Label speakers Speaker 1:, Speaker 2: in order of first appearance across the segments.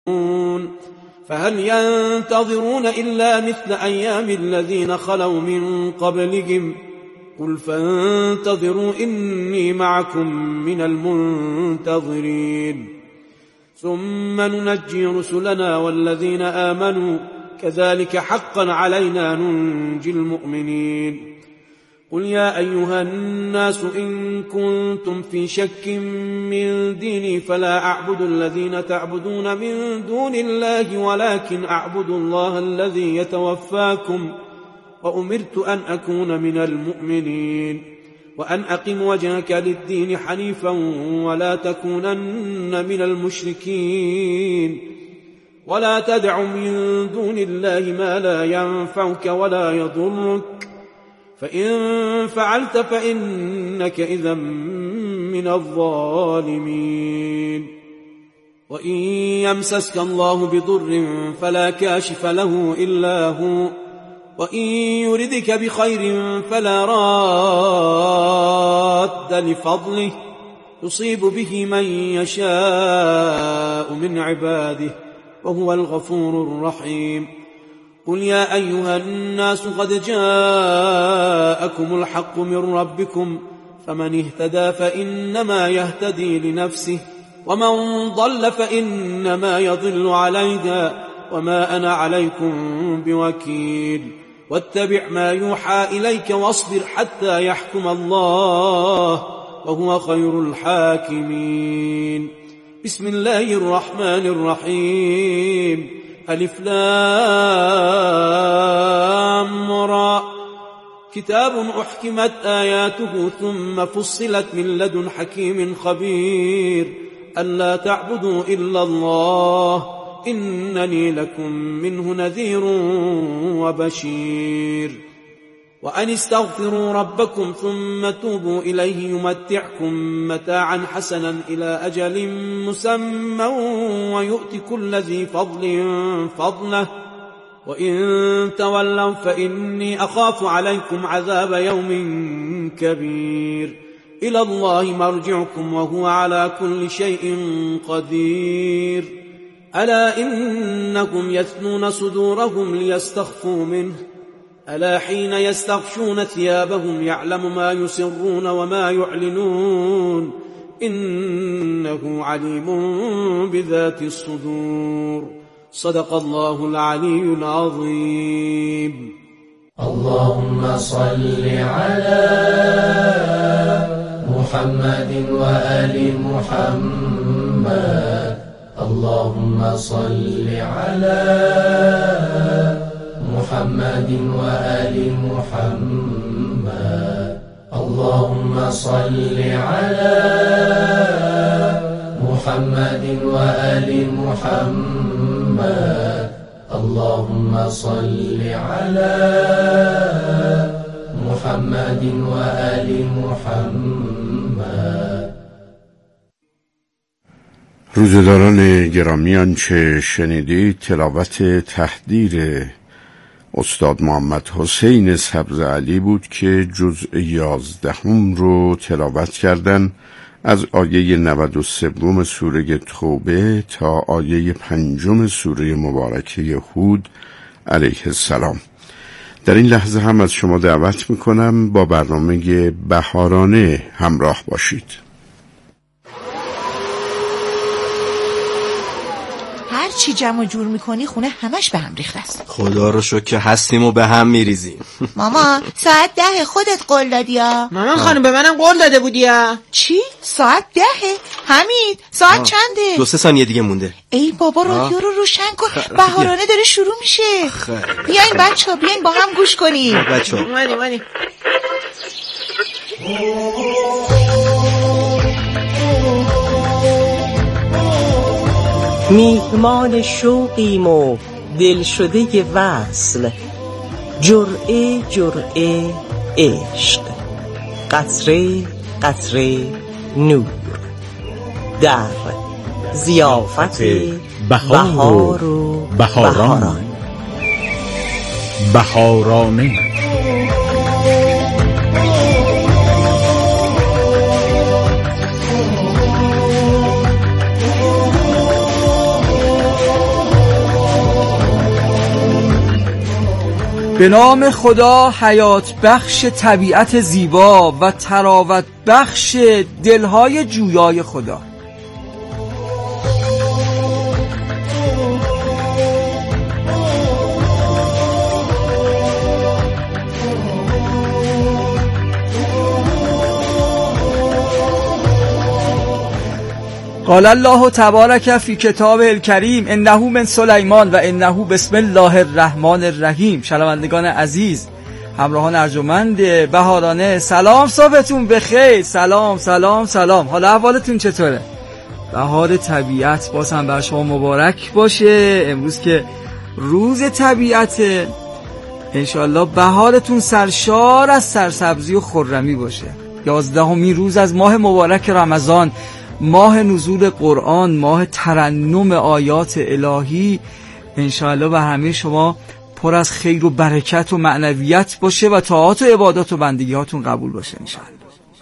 Speaker 1: فهل ينتظرون إلا مثل أيام الذين خلوا من قبلهم قل فانتظروا إني معكم من المنتظرين ثم ننجي رسلنا والذين آمنوا كذلك حقا علينا ننجي المؤمنين قل يا أيها الناس إن كنتم في شك من ديني فلا أعبد الذين تعبدون من دون الله ولكن أعبد الله الذي يتوفاكم وأمرت أن أكون من المؤمنين وأن أقم وجهك للدين حنيفا ولا تكونن من المشركين ولا تدع من دون الله ما لا ينفعك ولا يضرك فإن فعلت فإنك إذا من الظالمين وإن يمسسك الله بضر فلا كاشف له إلا هو وإن يردك بخير فلا راد لفضله يصيب به من يشاء من عباده وهو الغفور الرحيم قل يا أيها الناس قد جاءكم الحق من ربكم فمن اهتدى فإنما يهتدي لنفسه ومن ضل فإنما يضل عليها وما أنا عليكم بوكيل واتبع ما يوحى إليك واصبر حتى يحكم الله وهو خير الحاكمين بسم الله الرحمن الرحيم ألف لام را كتاب أحكمت آياته ثم فصلت من لدن حكيم خبير ألا تعبدوا إلا الله إنني لكم منه نذير وبشير وأن استغفروا ربكم ثم توبوا إليه يمتعكم متاعا حسنا إلى أجل مسمى ويؤتي كل ذي فضل فضله وإن تولوا فإني أخاف عليكم عذاب يوم كبير إلى الله مرجعكم وهو على كل شيء قدير ألا إنهم يثنون صدورهم ليستخفوا منه ألا حين يستغشون ثيابهم يعلم ما يسرون وما يعلنون إنه عليم بذات الصدور صدق الله العلي العظيم
Speaker 2: اللهم صل على محمد وآل محمد اللهم صل على محمد وآل محمد اللهم صل على محمد وآل محمد اللهم صل على محمد وآل محمد.
Speaker 3: روزه‌داران گرامی، آنچه شنیدید تلاوت تحدیر استاد محمد حسین سبزعلی بود که جزء 11 رو تلاوت کردن از آیه 93 سوره توبه تا آیه 5 سوره مبارکه هود علیه السلام. در این لحظه هم از شما دعوت میکنم با برنامه بهارانه همراه باشید.
Speaker 4: هر چی جمع جور میکنی خونه همش به هم ریخته است.
Speaker 5: خدا رو شکر که هستیم و به هم میریزیم.
Speaker 4: مامان ساعت 10 خودت قول دادی ها.
Speaker 6: مامان خانم به منم قول داده بودی ها.
Speaker 4: چی؟ ساعت 10؟ حمید ساعت چنده؟
Speaker 5: 2-3 ثانیه دیگه مونده.
Speaker 4: ای بابا رادیو رو روشن کن، بهارانه داره شروع میشه. بیاین بچه‌ها بیاین با هم گوش کنیم.
Speaker 5: بچه‌ها
Speaker 6: اومدیم.
Speaker 7: میهمان شوقیم و دل شده وصل، جرعه جرعه عشق، قطره قطره نور، در ضیافت بهار و بهاران.
Speaker 8: بهارانه به نام خدا، حیات بخش طبیعت زیبا و تراوت بخش دلهای جویای خدا. قال الله تبارک فی کتاب الکریم انه من سلیمان و انه بسم الله الرحمن الرحیم. شنوندگان عزیز، همراهان ارجمند بهارانه، سلام، صبحتون بخیر. سلام سلام سلام. حالا احوالتون چطوره؟ بهار طبیعت باز هم بر شما مبارک باشه. امروز که روز طبیعت، انشالله بهارتون سرشار از سرسبزی و خرمی باشه. 11مین روز از ماه مبارک رمضان، ماه نزول قرآن، ماه ترنم آیات الهی، انشاءالله بر همه شما پر از خیر و برکت و معنویت باشه و طاعات و عبادات و بندگی هاتون قبول باشه انشاءالله.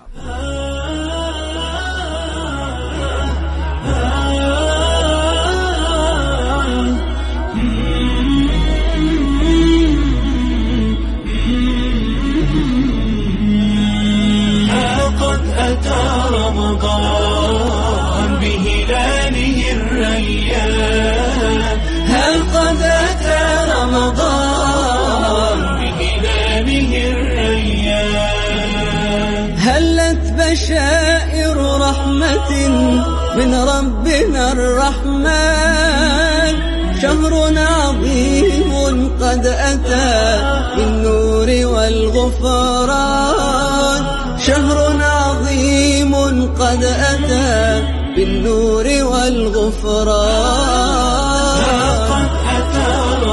Speaker 9: بشائر رحمة من ربنا الرحمن، شهر عظيم قد أتى بالنور والغفران، شهر عظيم قد أتى بالنور والغفران. لقد أتى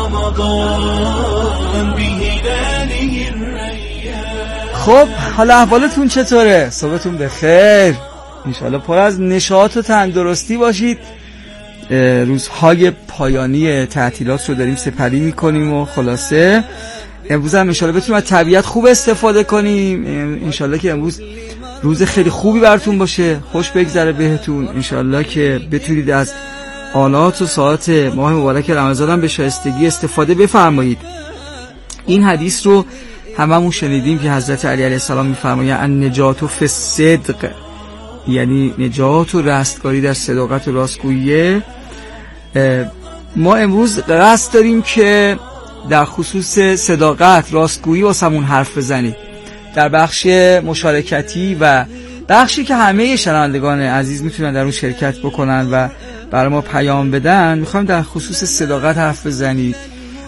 Speaker 9: رمضان بهلاله الريان.
Speaker 8: خب حالا احوالتون چطوره؟ صبحتون بخیر، انشالله پر از نشاط و تندرستی باشید. روزهای پایانی تعطیلات رو داریم سپری میکنیم و خلاصه امروز هم انشالله بتونیم از طبیعت خوب استفاده کنیم. انشالله که امروز روز خیلی خوبی براتون باشه، خوش بگذره بهتون. انشالله که بتونید از آلات و ساعات ماه مبارک رمضان هم به شایستگی استفاده بفرمایید. این حدیث رو هممون شنیدیم که حضرت علی علیه السلام میفرمایند النجات فی الصدق، یعنی نجات و رستگاری در صداقت و راستگویی. ما امروز قصد داریم که در خصوص صداقت، راستگویی واسمون حرف بزنیم در بخش مشارکتی و بخشی که همه شنوندگان عزیز میتونن در اون شرکت بکنن و برای ما پیام بدن. میخوایم در خصوص صداقت حرف بزنید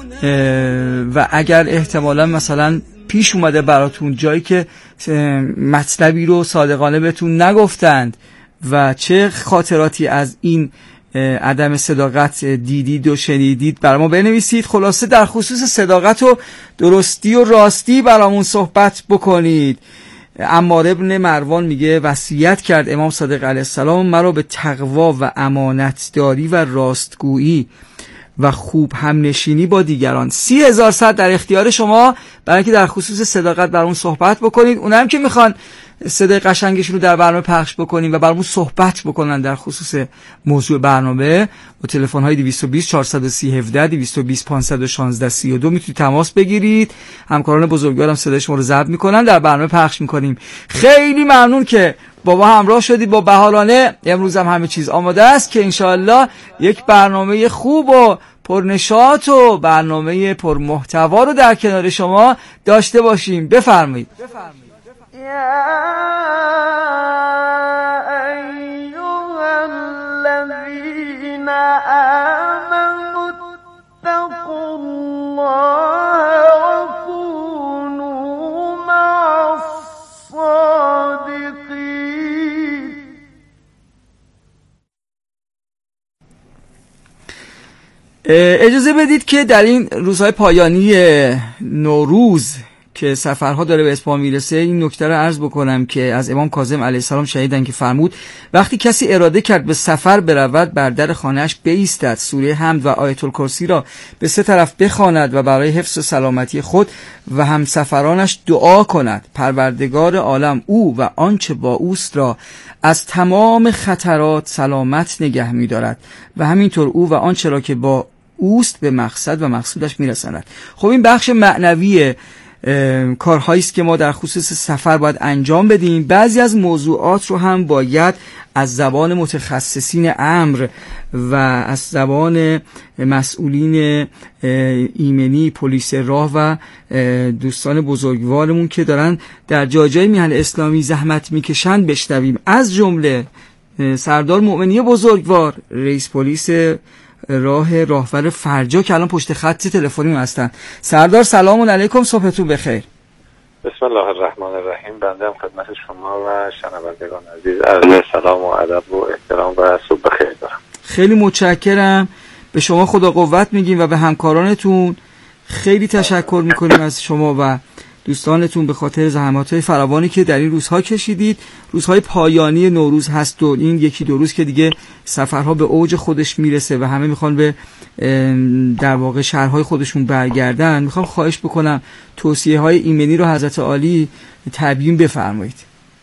Speaker 8: و اگر احتمالا مثلا پیش اومده براتون جایی که مطلبی رو صادقانه بهتون نگفتند و چه خاطراتی از این عدم صداقت دیدید و شنیدید برای ما بنویسید. خلاصه در خصوص صداقت و درستی و راستی برامون صحبت بکنید. عمار ابن مروان میگه وصیت کرد امام صادق علیه السلام مرا به تقوا و امانتداری و راستگویی و خوب همنشینی با دیگران. 30,000 ساعت در اختیار شما برای که در خصوص صداقت برامون صحبت بکنید. اونم که میخوان صدای قشنگشون رو در برنامه پخش بکنیم و برامون صحبت بکنن در خصوص موضوع برنامه، با تلفن های 220 430 17 220 516 32 میتونید تماس بگیرید. همکاران بزرگوارم صدای شما رو ضبط میکنن، در برنامه پخش میکنیم. خیلی ممنون که با ما همراه شدید با بهارانه. امروز هم همه چیز آماده است که انشاءالله یک برنامه خوب و پرنشاط و برنامه پرمحتوا رو در کنار شما داشته باشیم. بفرمایید.
Speaker 9: يا أيها الذين آمنوا اتقوا الله وكونوا مع الصادقين.
Speaker 8: اجازه بدید که در این روزهای پایانی نوروز که سفرها داره به اتمام میرسه این نکته رو عرض بکنم که از امام کاظم علیه السلام شنیدن که فرمود وقتی کسی اراده کرد به سفر برود بر در خانه‌اش بایستد، سوره حمد و آیت الکرسی را به 3 طرف بخواند و برای حفظ و سلامتی خود و همسفرانش دعا کند پروردگار عالم او و آنچه با اوست را از تمام خطرات سلامت نگه می‌دارد و همینطور او و آنچه را که با اوست به مقصد و مقصودش میرساند. خب این بخش معنوی کارهایی است که ما در خصوص سفر باید انجام بدیم. بعضی از موضوعات رو هم باید از زبان متخصصین امر و از زبان مسئولین ایمنی، پلیس راه و دوستان بزرگوارمون که دارن در جای میهن اسلامی زحمت میکشن بشنویم. از جمله سردار مؤمنی بزرگوار، رئیس پلیس راهور فرجا که الان پشت خط تلفنی هستن. سردار سلام علیکم، صبحتون بخیر.
Speaker 10: بسم الله الرحمن الرحیم. بنده هم خدمت شما و شنوندگان عزیز عرض سلام و ادب و احترام و صبح بخیر دارم.
Speaker 8: خیلی متشکرم. به شما خدا قوت میگیم و به همکارانتون خیلی تشکر میکنیم از شما و دوستانتون به خاطر زحمات‌های فراوانی که در این روزها کشیدید. روزهای پایانی نوروز هست و این یکی دو روز که دیگه سفرها به اوج خودش میرسه و همه میخوان به در واقع شهرهای خودشون برگردن. میخوام خواهش بکنم توصیه‌های ایمنی رو حضرت عالی تبیین بفرمایید.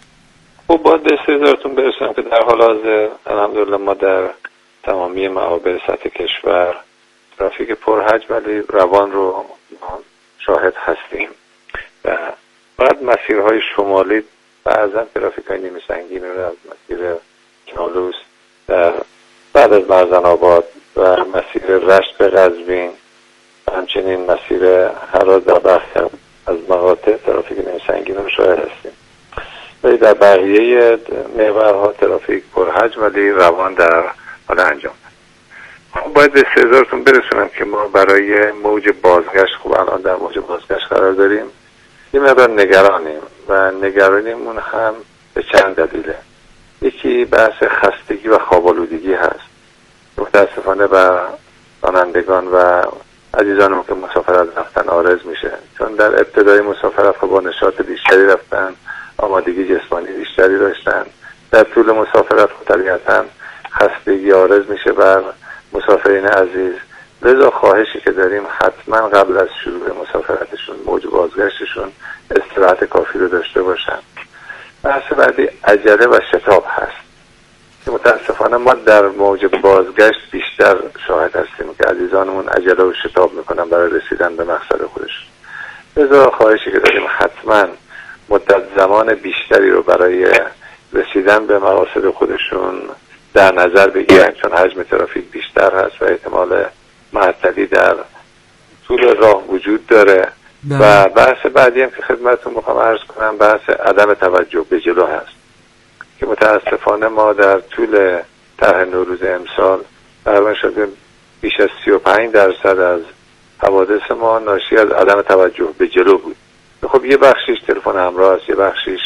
Speaker 10: خب باید به استحضارتون برسونم که در حال حاضر الحمدلله ما در تمامی معابر سطح کشور ترافیک پرحج ولی روان رو شاهد هستیم و بعد مسیرهای شمالی بعضا ترافیک های نیمه سنگین رو از مسیر چالوس بعد از مرزن آباد و مسیر رشت به قزوین و همچنین مسیر هراز در برخی از مقاطع ترافیک نیمه سنگین رو شاهد هستیم. ولی در بقیه محورها ترافیک پرحج ولی روان در حال انجام. باید به استحضارتون برسونم که ما برای موج بازگشت، خب الان در موج بازگشت قرار داریم، یه مقدار نگرانیم و نگرانیمون هم به چند دلیله. یکی بحث خستگی و خواب‌آلودگی هست. متاسفانه به رانندگان و عزیزانمون که مسافرت رفتن عارض میشه، چون در ابتدای مسافرت خب با نشاط بیشتری رفتن، آمادگی جسمانی بیشتری داشتن. در طول مسافرت خب طبیعتاً خستگی عارض میشه بر مسافرین عزیز. لذا خواهشی که داریم حتما قبل از شروع مسافرتشون، موج بازگشتشون، استراحت کافی رو داشته باشن. بحث بعدی عجله و شتاب هست که متاسفانه ما در موج بازگشت بیشتر شاهد هستیم که عزیزانمون عجله و شتاب میکنن برای رسیدن به مقصد خودشون. لذا خواهشی که داریم حتما مدت زمان بیشتری رو برای رسیدن به مقاصد خودشون در نظر بگیرن، چون حجم ترافیک بیشتر هست و احتمال معطلی در طول راه وجود داره. و بحث بعدی هم که خدمتتون میخوام عرض کنم بحث عدم توجه به جلو هست که متاسفانه ما در طول طرح نوروز امسال تقریبا شده بیش از 35% از حوادث ما ناشی از عدم توجه به جلو بود. خب یه بخشیش تلفن همراه است، یه بخشیش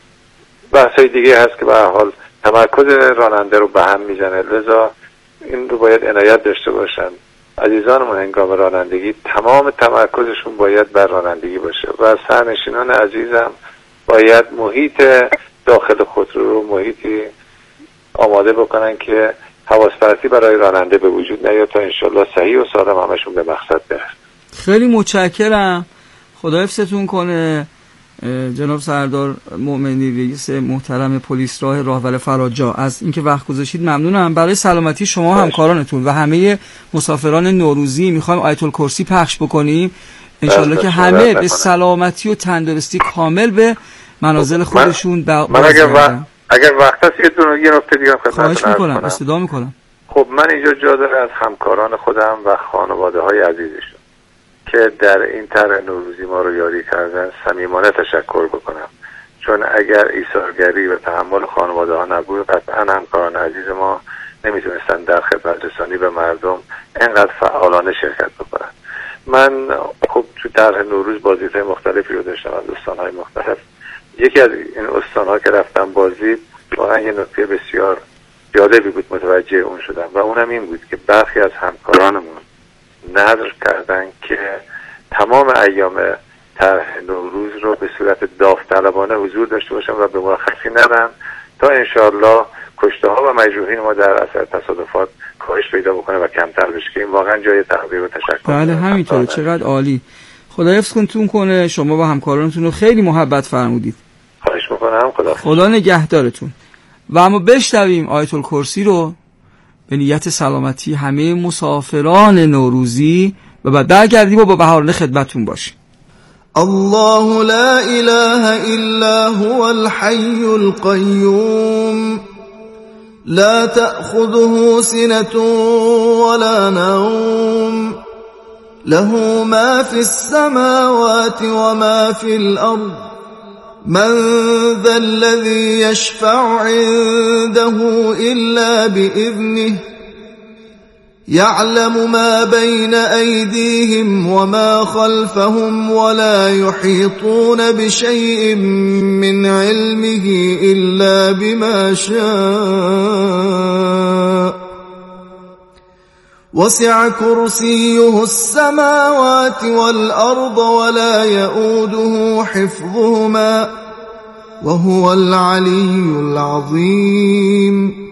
Speaker 10: بحثای دیگه هست که به هر حال تمرکز راننده رو به هم میزنه. لذا این رو باید عنایت داشته باشن عزیزانمون هنگام رانندگی، تمام تمرکزشون باید بر رانندگی باشه و سرنشینان عزیزم باید محیط داخل خود رو محیطی آماده بکنن که حواس‌پرتی برای راننده به وجود نیاد تا انشالله صحیح و سالم همشون به مقصد برسن.
Speaker 8: خیلی متشکرم، خدا حفظتون کنه جناب سردار مؤمنی، رئیس محترم پلیس راهور فرجا، از اینکه وقت گذاشتید ممنونم. برای سلامتی شما همکارانتون و همه مسافران نوروزی میخوایم آیت الکرسی پخش بکنیم انشالله که همه به سلامتی و تندرستی کامل به منازل خودشون
Speaker 10: من اگر وقت هست یه نکته دیگه
Speaker 8: خواهش میکنم، استدعا میکنم.
Speaker 10: خب من اینجا جا داره از همکاران خودم و خانواده های عزیزشون که در این طرح نوروزی ما رو یاری کردن صمیمانه تشکر بکنم، چون اگر ایثارگری و تحمل خانواده ها نبود قطعا همکاران عزیز ما نمیتونستن در خدمت رسانی به مردم اینقدر فعالانه شرکت بکنن. من خب تو طرح نوروز بازدیدهای مختلفی رو داشتم از استانهای مختلف. یکی از این استانها که رفتم بازدید واقعا یه نکته بسیار جالبی بود، متوجه اون شدم و اونم این بود که برخی از همکارانمون نذر کردن که تمام ایام طرح نوروز رو به صورت داوطلبانه حضور داشته باشن و به مرخصی ندن تا انشاءالله کشته ها و مجروحین ما در اثر تصادفات کاهش پیدا بکنه و کمتر بشه که این واقعا جای تقدیر و تشکر.
Speaker 8: بله همینطوره، چقدر عالی. خدا حفظتون کنه شما و همکارانتون رو، خیلی محبت فرمودید.
Speaker 10: خواهش میکنم.
Speaker 8: خدا نگهدارتون. و اما بشنویم آیت الکرسی رو به نیت سلامتی همه مسافران نوروزی و بعد برگردیم و با بهارانه خدمتون باشیم.
Speaker 9: الله لا اله الا هو الحي القيوم لا تأخذه سنة ولا نوم له ما في السماوات وما في الأرض من ذا الذي يشفع عنده إلا بإذنه يعلم ما بين أيديهم وما خلفهم ولا يحيطون بشيء من علمه إلا بما شاء وسع كرسيه السماوات والأرض ولا يؤوده حفظهما وهو العلي العظيم.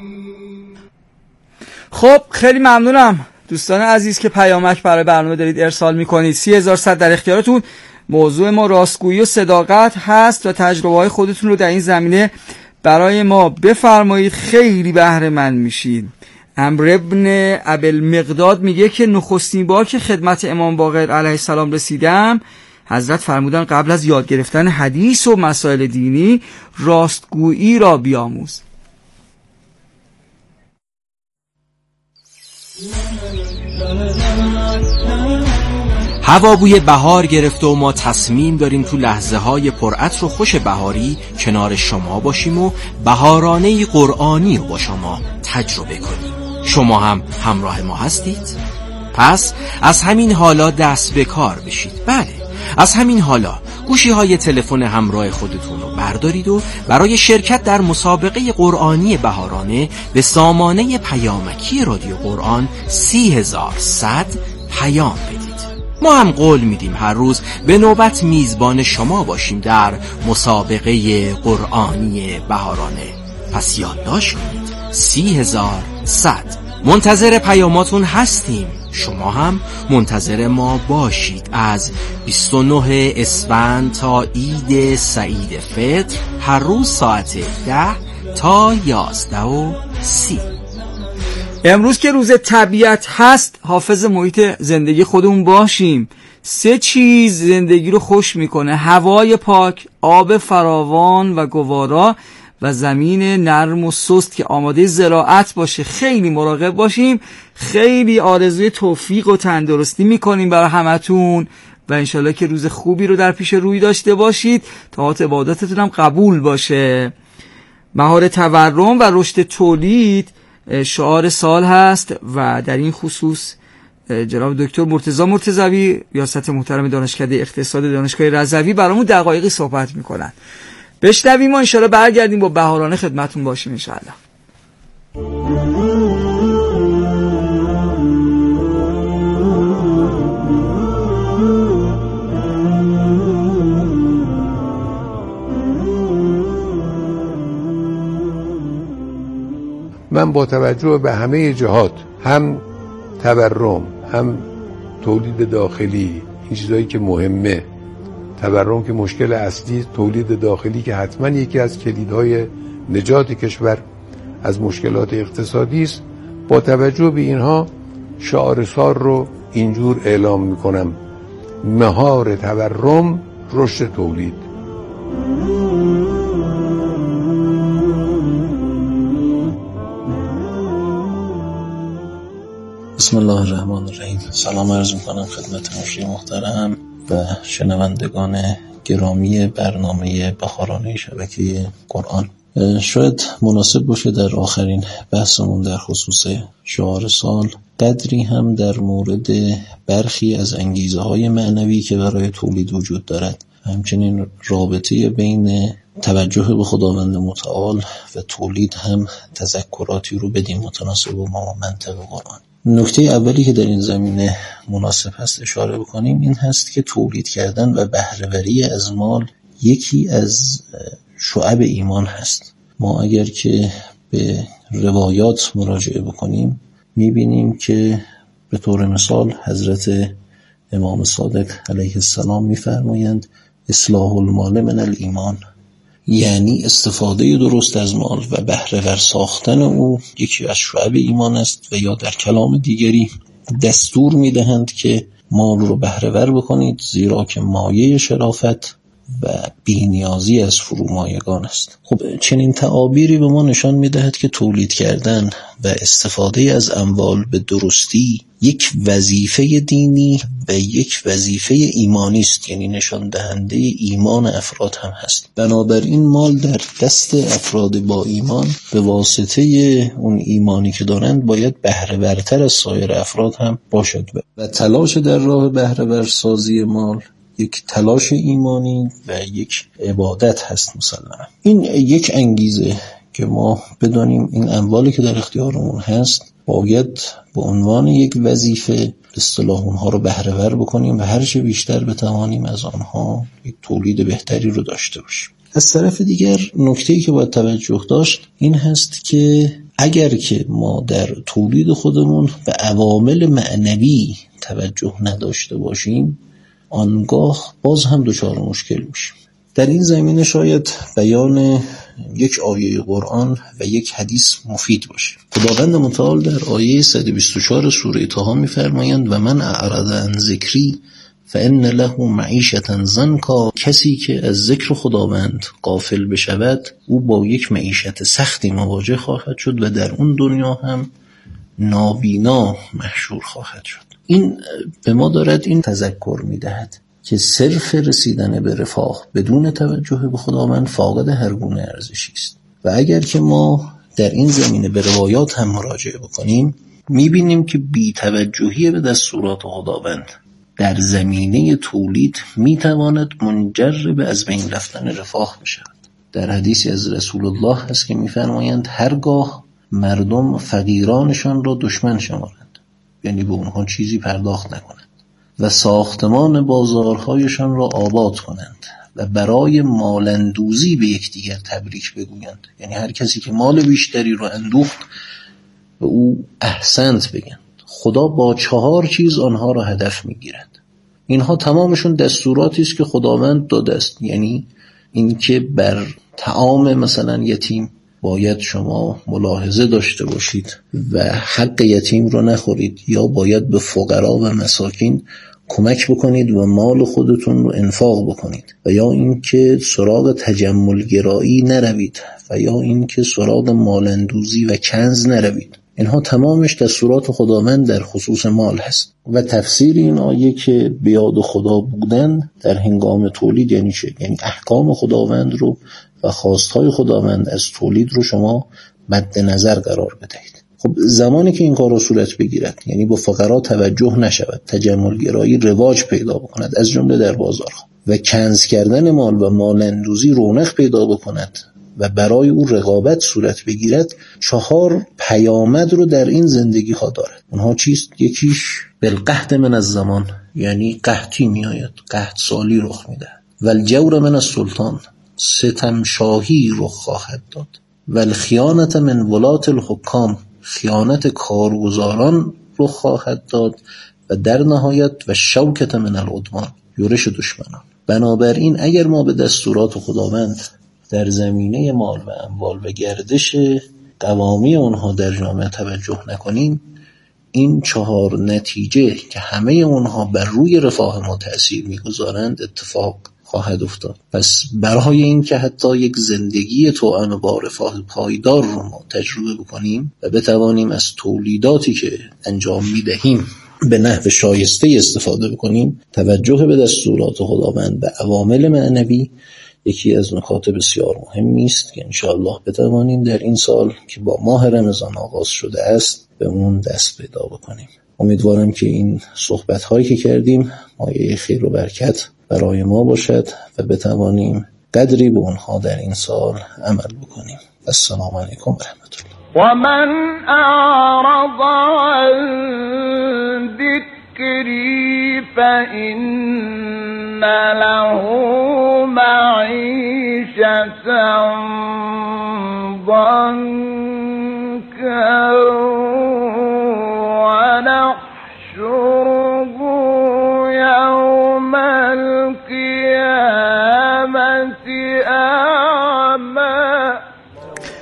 Speaker 8: خب خیلی ممنونم دوستان عزیز که پیامک برای برنامه دارید ارسال میکنید. 3100 در اختیارتون. موضوع ما راستگویی و صداقت هست و تجربه های خودتون رو در این زمینه برای ما بفرمایید، خیلی بهره مند میشید. عمرو ابن ابوالمقداد میگه که نخستین بار که خدمت امام باقر علیه السلام رسیدم، حضرت فرمودن قبل از یاد گرفتن حدیث و مسائل دینی راستگویی را بیاموز.
Speaker 11: هوا بوی بهار گرفته و ما تصمیم داریم تو لحظه های پرعطر و خوش بهاری کنار شما باشیم و بهارانه قرآنی رو با شما تجربه کنیم. شما هم همراه ما هستید؟ پس از همین حالا دست به کار بشید. بله، از همین حالا گوشی های تلفن همراه خودتون رو بردارید و برای شرکت در مسابقه قرآنی بهارانه به سامانه پیامکی رادیو قرآن 30100 پیام بدید. ما هم قول میدیم هر روز به نوبت میزبان شما باشیم در مسابقه قرآنی بهارانه. پس یادداشت کنید 30100. منتظر پیاماتون هستیم. شما هم منتظر ما باشید. از 29 اسفند تا عید سعید فطر هر روز ساعت 10 تا 11:30.
Speaker 8: امروز که روز طبیعت هست، حافظ محیط زندگی خودمون باشیم. 3 چیز زندگی رو خوش میکنه: هوای پاک، آب فراوان و گوارا و زمین نرم و سست که آماده زراعت باشه. خیلی مراقب باشیم. خیلی آرزوی توفیق و تندرستی میکنیم برای همتون و انشالله که روز خوبی رو در پیش روی داشته باشید. طاعات عبادتتون هم قبول باشه. مهار تورم و رشد تولید شعار سال هست و در این خصوص جناب دکتر مرتضی مرتضوی ریاست محترم دانشکده اقتصاد دانشگاه رضوی برامون دقایقی صحبت میکنن. بشنویم و انشالله برگردیم با بهارانه خدمتون باشیم انشالله.
Speaker 12: من با توجه به همه جهات، هم تورم، هم تولید داخلی، این چیزایی که مهمه، تورم که مشکل اصلی، تولید داخلی که حتما یکی از کلیدهای نجات کشور از مشکلات اقتصادی است، با توجه به اینها شعار سال رو اینجور اعلام میکنم: مهار تورم، رشد تولید.
Speaker 13: بسم الله الرحمن الرحیم. سلام عرض میکنم خدمت مشتری محترم و شنوندگان گرامی برنامه بهارانه شبکه قرآن. شاید مناسب باشه در آخرین بحثمون در خصوص شعار سال قدری هم در مورد برخی از انگیزه های معنوی که برای تولید وجود دارد، همچنین رابطه بین توجه به خداوند متعال و تولید هم تذکراتی رو بدیم متناسب با منطق قرآن. نکته اولی که در این زمینه مناسب هست اشاره بکنیم این هست که تولید کردن و بهره‌وری از مال یکی از شعب ایمان هست. ما اگر که به روایات مراجعه بکنیم میبینیم که به طور مثال حضرت امام صادق علیه السلام میفرمایند اصلاح المال من الایمان، یعنی استفاده درست از مال و بهره ور ساختن او یکی از شعب ایمان است. و یا در کلام دیگری دستور میدهند که مال رو بهره ور بکنید، زیرا که مایه شرافت و بی‌نیازی از فرومایگان است. خب چنین تعابیری به ما نشان میدهد که تولید کردن و استفاده از اموال به درستی یک وظیفه دینی و یک وظیفه ایمانی است، یعنی نشان دهنده ایمان افراد هم هست. بنابراین مال در دست افراد با ایمان به واسطه اون ایمانی که دارند باید بهره ورتر از سایر افراد هم باشد و تلاش در راه بهره ور سازی مال یک تلاش ایمانی و یک عبادت هست مسلما. این یک انگیزه که ما بدانیم این اموالی که در اختیارمون هست باید به عنوان یک وظیفه به اصطلاح اونها رو بهره ور بکنیم و هر چه بیشتر بتوانیم از آنها یک تولید بهتری رو داشته باشیم. از طرف دیگر نکته‌ای که باید توجه داشت این هست که اگر که ما در تولید خودمون به عوامل معنوی توجه نداشته باشیم آنگاه باز هم دچار مشکل میشیم. در این زمینه شاید بیان یک آیه قرآن و یک حدیث مفید باشه. خداوند متعال در آیه 124 سوره طه می‌فرمایند و من اعرض عن ذکری فإن له معیشة ضنکا، کسی که از ذکر خداوند غافل بشود او با یک معیشت سختی مواجه خواهد شد و در اون دنیا هم نابینا محشور خواهد شد. این به ما دارد این تذکر میدهد که صرف رسیدن به رفاه بدون توجه به خداوند فاقد هر گونه ارزشی است. و اگر که ما در این زمینه به روایات هم مراجعه بکنیم میبینیم که بی توجهی به دستورات خداوند در زمینه تولید میتواند منجر به از بین رفتن رفاه بشود. در حدیثی از رسول الله هست که میفرمایند هرگاه مردم فقیرانشان را دشمن شمارند، یعنی به اونها چیزی پرداخت نکنند و ساختمان بازارهایشان را آباد کنند و برای مالندوزی به یکدیگر تبریک بگویند، یعنی هر کسی که مال بیشتری رو اندوخت به او احسنت بگند، خدا با 4 چیز آنها را هدف میگیرد. اینها تمامشون دستوراتی است که خداوند داده است، یعنی اینکه بر طعام مثلا یتیم باید شما ملاحظه داشته باشید و حق یتیم رو نخورید، یا باید به فقرا و مساکین کمک بکنید و مال خودتون رو انفاق بکنید، و یا اینکه سراغ تجمل گرایی نروید، و یا اینکه سراغ مالندوزی و کنز نروید. اینها تمامش دستورات خداوند در خصوص مال هست. و تفسیر این آیه که به یاد خدا بودن در هنگام تولید یعنی چه؟ یعنی احکام خداوند رو و خواستهای خداوند از تولید رو شما مد نظر قرار بدهید. خب زمانی که این کار رو صورت بگیرد، یعنی با فقرا توجه نشود، تجمل گرایی رواج پیدا بکند از جمله در بازارها و کنز کردن مال و مالندوزی رونق پیدا بکند و برای او رقابت صورت بگیرد، 4 پیامد رو در این زندگی ها دارد. اونها چیست؟ یکیش بالقحط من از زمان، یعنی قحطی می آید، قحط سالی رخ می دهد. والجور من از سلطان، ستم شاهی رخ خواهد داد. والخیانت من ولات الحکام، خیانت کارگزاران رخ خواهد داد. و در نهایت و شوکت من العدوان، یورش دشمنان. بنابراین اگر ما به دستورات خداوند در زمینه مال و اموال و گردش قوامی اونها در جامعه توجه نکنیم، این 4 نتیجه که همه اونها بر روی رفاه ما تأثیر میگذارند اتفاق خواهد افتاد. پس برای این که حتی یک زندگی توأم با رفاه پایدار رو ما تجربه بکنیم و بتوانیم از تولیداتی که انجام میدهیم به نحو شایسته استفاده بکنیم، توجه به دستورات خداوند و عوامل معنوی یکی از نکات بسیار مهمی است که انشاءالله بتوانیم در این سال که با ماه رمضان آغاز شده است به اون دست پیدا بکنیم. امیدوارم که این صحبت‌هایی که کردیم مایه خیر و برکت برای ما باشد و بتوانیم قدری به اونها در این سال عمل بکنیم. السلام علیکم و رحمت الله.
Speaker 14: و من اعرض عن ذکری فإن له معیشة ضنکا ونحشره یوم القیامة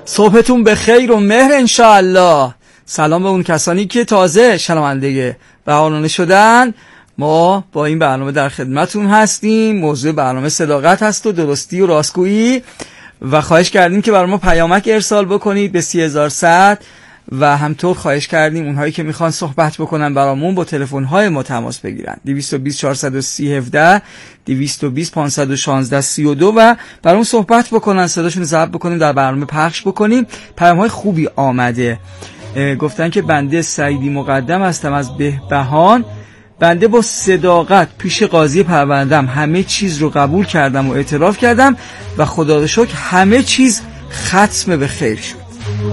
Speaker 8: صبحتون به خیر و مهر انشاءالله. سلام به اون کسانی که تازه شنونده بهارانه شدن. ما با این برنامه در خدمتون هستیم. موضوع برنامه صداقت هست و درستی و راستگویی و خواهش کردیم که برای ما پیامک ارسال بکنید به 30100 و همطور خواهش کردیم اونهایی که میخوان صحبت بکنن برامون با تلفن‌های ما تماس بگیرن 220 430 17 220 516 32 و برامون صحبت بکنن، صداشون رو ضبط بکنیم در برنامه پخش بکنیم. پیام‌های خوبی آمده. گفتن که بنده سعیدی مقدم هستم از بهبهان. بنده با صداقت پیش قاضی پروندم همه چیز رو قبول کردم و اعتراف کردم و خدا رو شکر همه چیز ختم به خیر شد.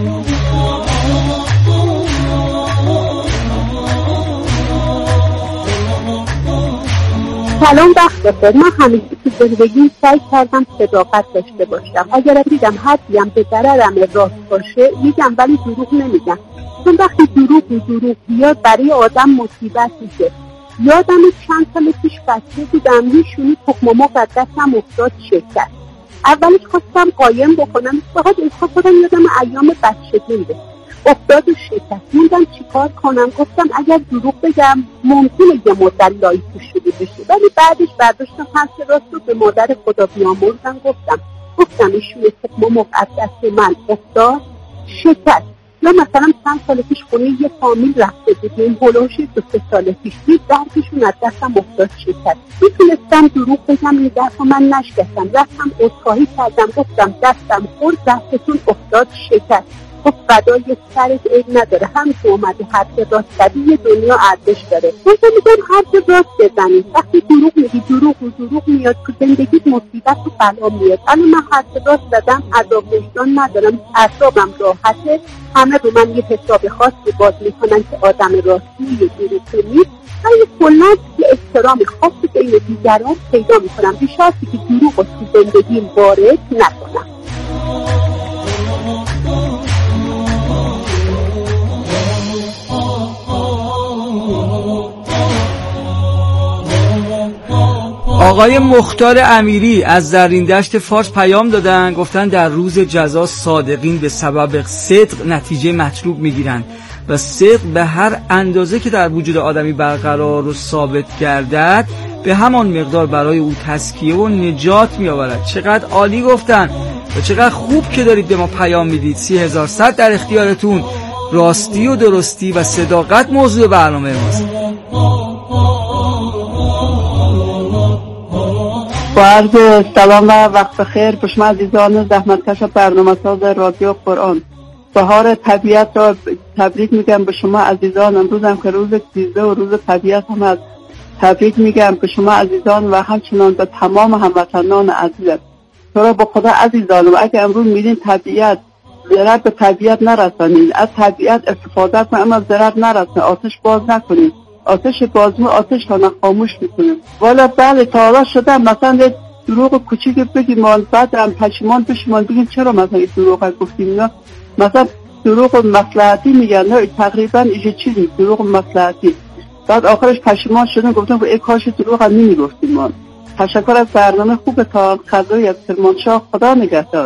Speaker 15: سلام، وقت بخیر. من همیشه تو زندگی سعی کردم صداقت داشته باشم. اگر دیدم حرفیم به ضررم راست باشه میگم، ولی دروغ نمیگم، چون وقتی دروغ بیاد برای آدم مصیبت میشه. یادم چند سال پیش بچه بودم، یه شونی تخم مرغ از دستم افتاد شکست. اولش خواستم قایم بکنم، فقط احساس کردم یادم ایام بچگیمه. افتاد و شکست. موندم چیکار کنم؟ گفتم اگر دروغ بگم ممکنه یه مدت لایی توش شده بشه، ولی بعدش برداشتم حرف راست رو به مادر خدا بیامرزم گفتم ایشون تخم مرغ از دست من افتاد شکست. یا مثلا چند سال پیش خونه یه فامیل رفته بودیم، هلوش 2-3 سال پیش، دید درکشون از دستم افتاد شکست. میتونستم دروغ بگم این درک من نشکستم، رفتم عذرخواهی کردم، گفتم دستم خورد، دستتون افتاد شکست. خب فدای سرت عیب نداره، هم تو اومدی حرف راست زدی، یه دنیا ارزش داره. من میگم حرف راست بزنید. وقتی دروغ میگی دروغ میاد تو زندگیت، مصیبت و بلا میاد. اما من حرف راست زدم، عذاب وجدان ندارم، اعصابم راحته. همه رو من یه حساب خاصی باز میکنن که آدم راستی دروغ نیست. من کلا یه احترام خاصی بین دیگران پیدا میکنم، به شرطی که دروغ رو تو زندگیم وارد نکنم.
Speaker 8: آقای مختار امیری از زرین-دشت فارس پیام دادن، گفتن در روز جزا صادقین به سبب صدق نتیجه مطلوب میگیرن و صدق به هر اندازه که در وجود آدمی برقرار و ثابت گردد به همان مقدار برای او تزکیه و نجات میآورد. چقدر عالی گفتن و چقدر خوب که دارید به ما پیام میدید. 30100 در اختیارتون. راستی و درستی و صداقت موضوع برنامه ماست.
Speaker 16: با عرض سلام و وقت بخیر به شما عزیزان زحمتکش برنامه ساز رادیو قرآن. بهار طبیعت را تبریک میگم به شما عزیزان. امروز هم که روز 13 و روز طبیعت هم از تبریک میگم به شما عزیزان و همچنان به تمام هموطنان عزیزم. تو را به خدا عزیزان، و اگه امروز میدین طبیعت ضرر به طبیعت نرسانید، از طبیعت استفاده کنید اما ضرر نرسانید، آتش باز نکنید. آتش بازمو آتش کنه خاموش میکنیم. والا بله تا حالا شدم مثلا دروغ کوچیک بگیم بعد هم پشیمان بشیم بگیم چرا مثلا این دروغ گفتیم. اینا مثلا دروغ مصلحتی میگن، نه تقریبا این چیزی دروغ مصلحتی. بعد آخرش پشیمان شدن گفتم ای کاش دروغ هم نمیگفتیم. ما تشکر از برنامه خوب تا خدای از کرمانشاه. خدا نگهدار.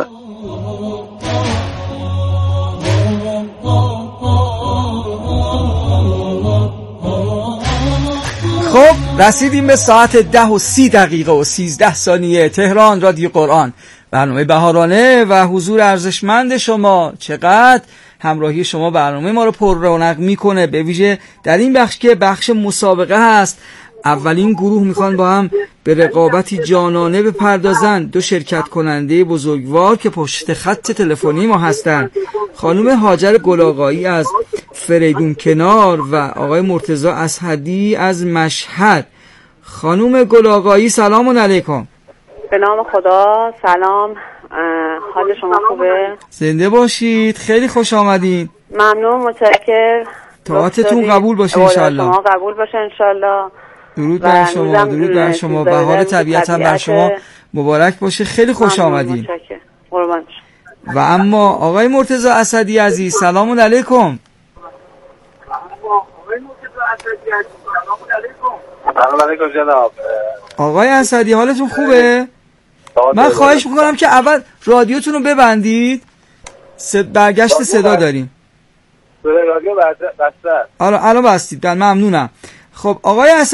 Speaker 8: خب رسیدیم به ساعت 10:30 و 13 ثانیه. تهران، رادیو قرآن، برنامه بهارانه و حضور ارزشمند شما. چقدر همراهی شما برنامه ما رو پر رونق میکنه، به ویژه در این بخش که بخش مسابقه هست. اولین گروه میخوان با هم به رقابتی جانانه بپردازن. دو شرکت کننده بزرگوار که پشت خط تلفنی ما هستن، خانم هاجر گل‌آقایی از فریدون کنار و آقای مرتضی اسحدی از مشهد. خانم گل‌آقایی سلام علیکم.
Speaker 17: به نام خدا. سلام، حال شما خوبه؟
Speaker 8: زنده باشید، خیلی خوش آمدین.
Speaker 17: ممنون، متشکرم.
Speaker 8: طاعتتون قبول باشه انشالله.
Speaker 17: شما قبول باشه انشالله.
Speaker 8: درود بر شما، درود بر شما. بهار طبیعت هم بر شما مبارک باشه. خیلی خوش آمدین.
Speaker 17: قربان.
Speaker 8: و اما آقای مرتضی اسدی عزیز سلام علیکم.
Speaker 10: سلام علیکم جناب.
Speaker 8: آقای اسدی حالتون خوبه؟ من خواهش میکنم که اول رادیوتون رو ببندید. برگشت صدا داریم.
Speaker 18: رادیو بسته.
Speaker 8: الان بستید. ممنونم. خب آقای